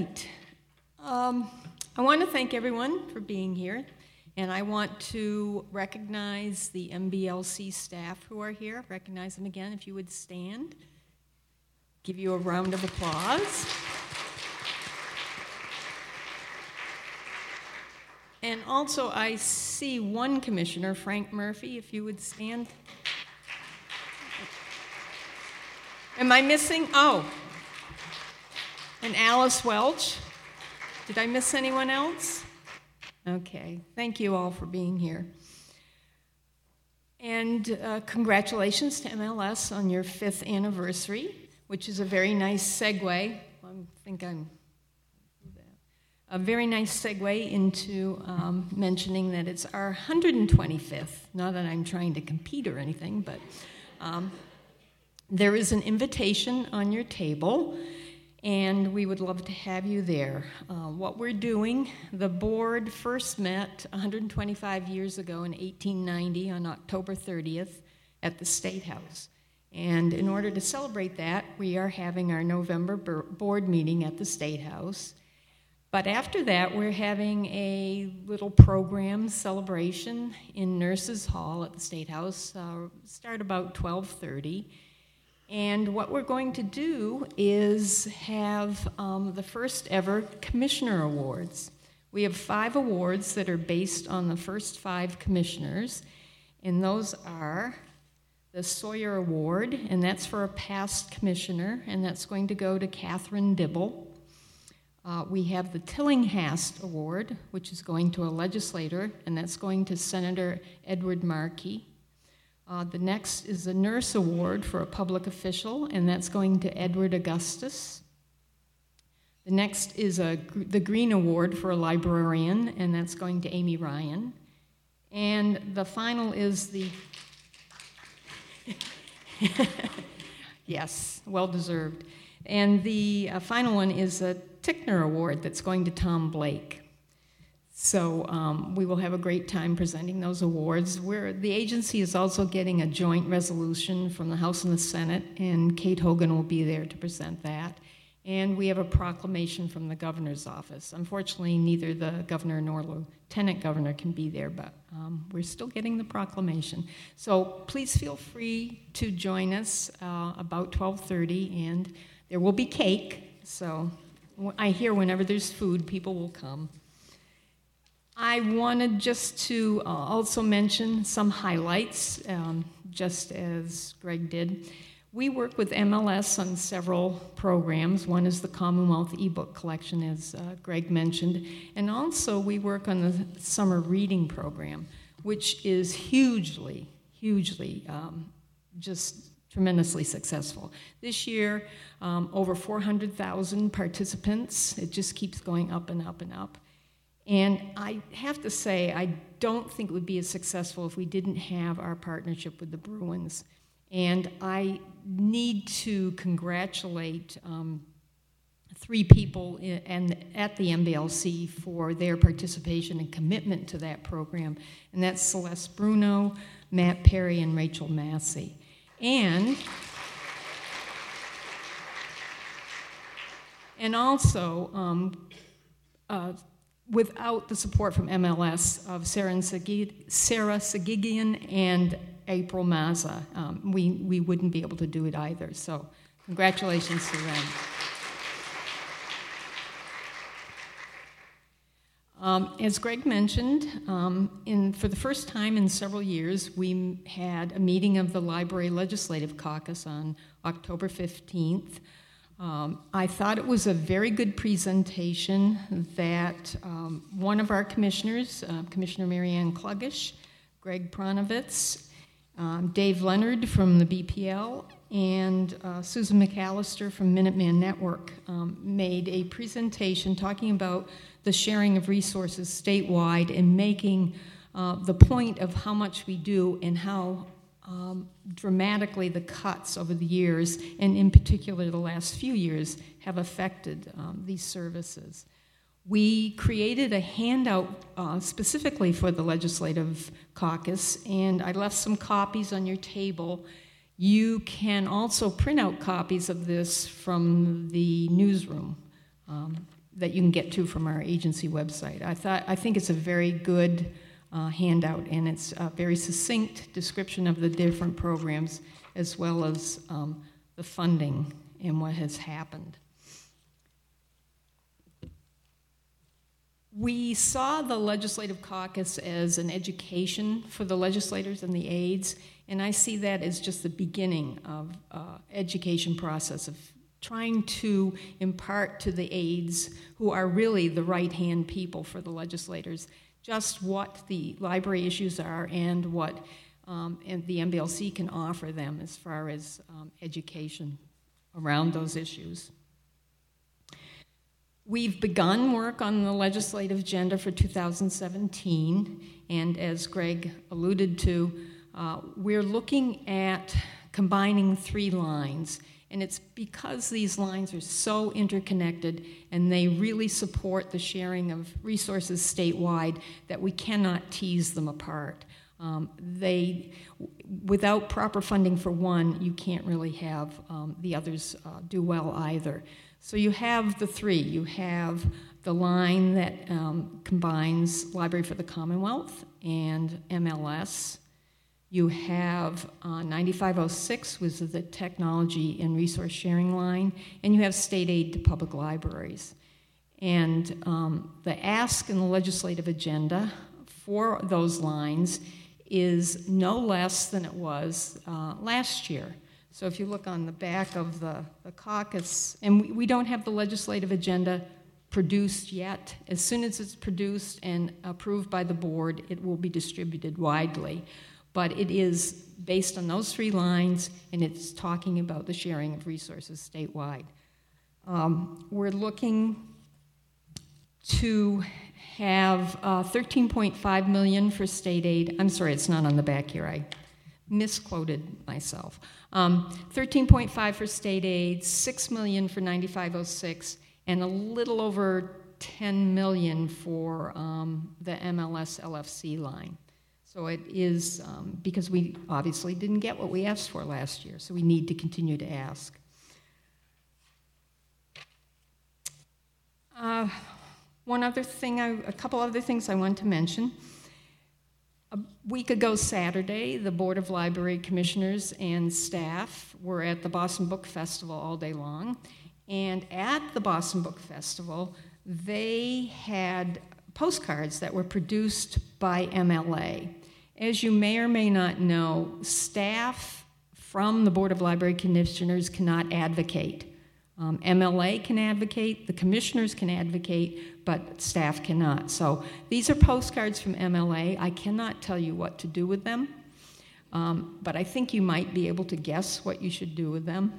right. I want to thank everyone for being here, and I want to recognize the MBLC staff who are here. Recognize them again if you would stand. Give you a round of applause. And also, I see one commissioner, Frank Murphy, if you would stand. Am I missing? Oh. And Alice Welch. Did I miss anyone else? Okay. Thank you all for being here. And congratulations to MLS on your 5th anniversary, which is a very nice segue. A very nice segue into mentioning that it's our 125th. Not that I'm trying to compete or anything, but there is an invitation on your table, and we would love to have you there. What we're doing, the board first met 125 years ago in 1890 on October 30th at the State House. And in order to celebrate that, we are having our November board meeting at the State House. But after that, we're having a little program celebration in Nurses Hall at the State House, start about 12:30. And what we're going to do is have the first ever Commissioner Awards. We have 5 awards that are based on the first 5 commissioners, and those are the Sawyer Award, and that's for a past commissioner, and that's going to go to Catherine Dibble. We have the Tillinghast Award, which is going to a legislator, and that's going to Senator Edward Markey. The next is the Nurse Award for a public official, and that's going to Edward Augustus. The next is the Green Award for a librarian, and that's going to Amy Ryan. And the final is the... Yes, well-deserved. And the final one is a Tickner Award that's going to Tom Blake. So we will have a great time presenting those awards. The agency is also getting a joint resolution from the House and the Senate, and Kate Hogan will be there to present that. And we have a proclamation from the governor's office. Unfortunately, neither the governor nor lieutenant governor can be there, but we're still getting the proclamation. So please feel free to join us about 12:30, and there will be cake. So I hear whenever there's food, people will come. I wanted just to also mention some highlights, just as Greg did. We work with MLS on several programs. One is the Commonwealth eBook Collection, as Greg mentioned. And also we work on the Summer Reading Program, which is hugely, just tremendously successful. This year, over 400,000 participants. It just keeps going up and up and up. And I have to say, I don't think it would be as successful if we didn't have our partnership with the Bruins. And I need to congratulate 3 people at the MBLC for their participation and commitment to that program. And that's Celeste Bruno, Matt Perry, and Rachel Massey. And also, without the support from MLS of Sarah Sagigian and April Mazza, we wouldn't be able to do it either. So congratulations to them. As Greg mentioned, for the first time in several years, we had a meeting of the Library Legislative Caucus on October 15th. I thought it was a very good presentation that one of our commissioners, Commissioner Marianne Klugish, Greg Pronovitz, Dave Leonard from the BPL, and Susan McAllister from Minuteman Network made a presentation talking about the sharing of resources statewide and making the point of how much we do and how dramatically the cuts over the years, and in particular the last few years, have affected these services. We created a handout specifically for the Legislative Caucus, and I left some copies on your table. You can also print out copies of this from the newsroom. that you can get to from our agency website. I think it's a very good handout, and it's a very succinct description of the different programs as well as the funding and what has happened. We saw the Legislative Caucus as an education for the legislators and the aides, and I see that as just the beginning of education process of trying to impart to the aides, who are really the right-hand people for the legislators, just what the library issues are and what and the MBLC can offer them as far as education around those issues. We've begun work on the legislative agenda for 2017, and as Greg alluded to, we're looking at combining 3 lines, and it's because these lines are so interconnected and they really support the sharing of resources statewide that we cannot tease them apart. Without proper funding for one, you can't really have the others do well either. So you have the 3. You have the line that combines Library for the Commonwealth and MLS. You have 9506, which is the technology and resource sharing line, and you have state aid to public libraries. And the ask in the legislative agenda for those lines is no less than it was last year. So if you look on the back of the caucus, and we don't have the legislative agenda produced yet. As soon as it's produced and approved by the board, it will be distributed widely. But it is based on those 3 lines, and it's talking about the sharing of resources statewide. We're looking to have $13.5 million for state aid. I'm sorry, it's not on the back here. I misquoted myself. 13.5 for state aid, 6 million for 9506, and a little over 10 million for the MLS LFC line. So it is because we obviously didn't get what we asked for last year, so we need to continue to ask. A couple other things I want to mention. A week ago Saturday, the Board of Library Commissioners and staff were at the Boston Book Festival all day long. And at the Boston Book Festival, they had postcards that were produced by MLA. As you may or may not know, staff from the Board of Library Commissioners cannot advocate. MLA can advocate, the commissioners can advocate, but staff cannot. So these are postcards from MLA. I cannot tell you what to do with them, but I think you might be able to guess what you should do with them.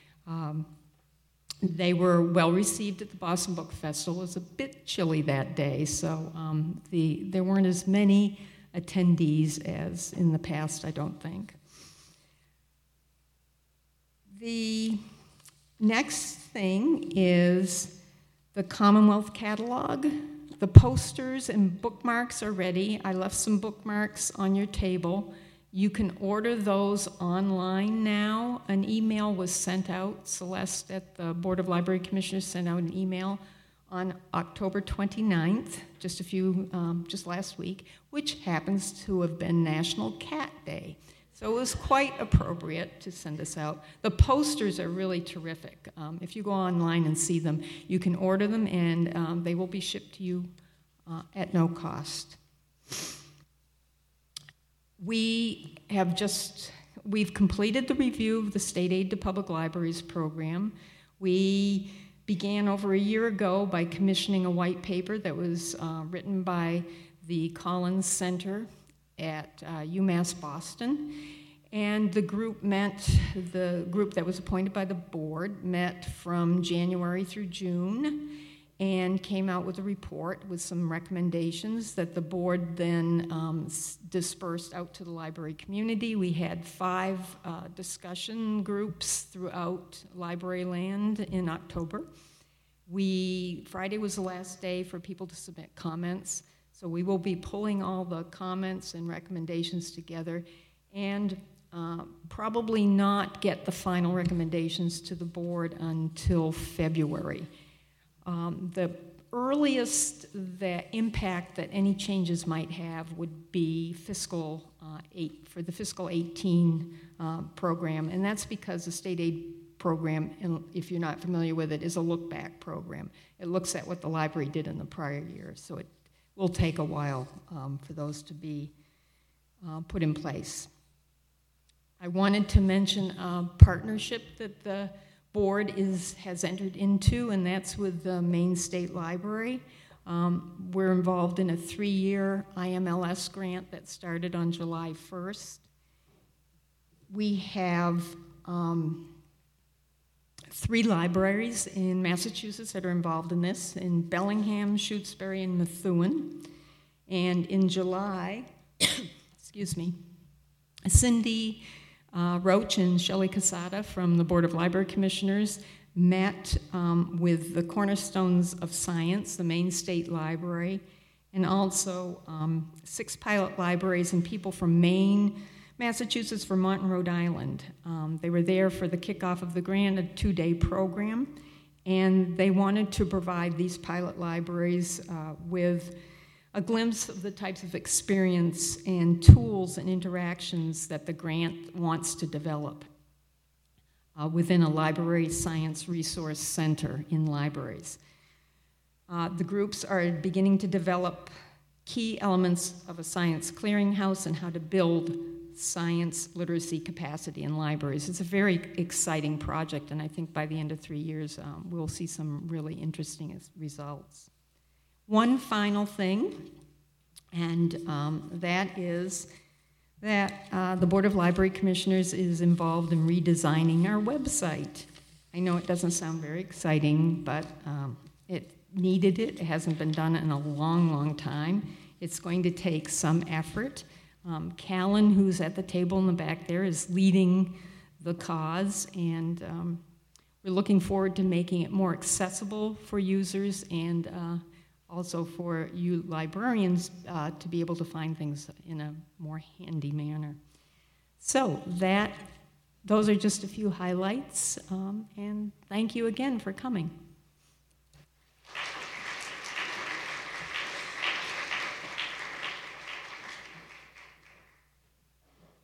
They were well received at the Boston Book Festival. It was a bit chilly that day, so there weren't as many attendees as in the past, I don't think. The next thing is the Commonwealth catalog. The posters and bookmarks are ready. I left some bookmarks on your table. You can order those online now. An email was sent out. Celeste at the Board of Library Commissioners sent out an email on October 29th, just last week, which happens to have been National Cat Day. So it was quite appropriate to send this out. The posters are really terrific. If you go online and see them, you can order them, and they will be shipped to you at no cost. We've completed the review of the State Aid to Public Libraries program. We began over a year ago by commissioning a white paper that was written by the Collins Center at UMass Boston, and the group that was appointed by the board met from January through June and came out with a report with some recommendations that the board then dispersed out to the library community. We had 5 discussion groups throughout library land in October. Friday was the last day for people to submit comments. So we will be pulling all the comments and recommendations together and probably not get the final recommendations to the board until February. The earliest impact that any changes might have would be for the fiscal 18 program, and that's because the state aid program, and if you're not familiar with it, is a look-back program. It looks at what the library did in the prior year, so it will take a while for those to be put in place. I wanted to mention a partnership that the board has entered into, and that's with the Maine State Library. We're involved in a 3-year IMLS grant that started on July 1st. We have 3 libraries in Massachusetts that are involved in this, in Bellingham, Shutesbury, and Methuen. And in July, excuse me, Cindy Roach and Shelley Casada from the Board of Library Commissioners met with the Cornerstones of Science, the Maine State Library, and also 6 pilot libraries and people from Maine, Massachusetts, Vermont, and Rhode Island. They were there for the kickoff of the grant, a 2-day program, and they wanted to provide these pilot libraries with a glimpse of the types of experience and tools and interactions that the grant wants to develop within a library science resource center in libraries. The groups are beginning to develop key elements of a science clearinghouse and how to build science literacy capacity in libraries. It's a very exciting project, and I think by the end of 3 years, we'll see some really interesting results. One final thing, and that is that the Board of Library Commissioners is involved in redesigning our website. I know it doesn't sound very exciting, but it needed it. It hasn't been done in a long, long time. It's going to take some effort. Callan, who's at the table in the back there, is leading the cause, and we're looking forward to making it more accessible for users and also for you librarians to be able to find things in a more handy manner. So those are just a few highlights, and thank you again for coming.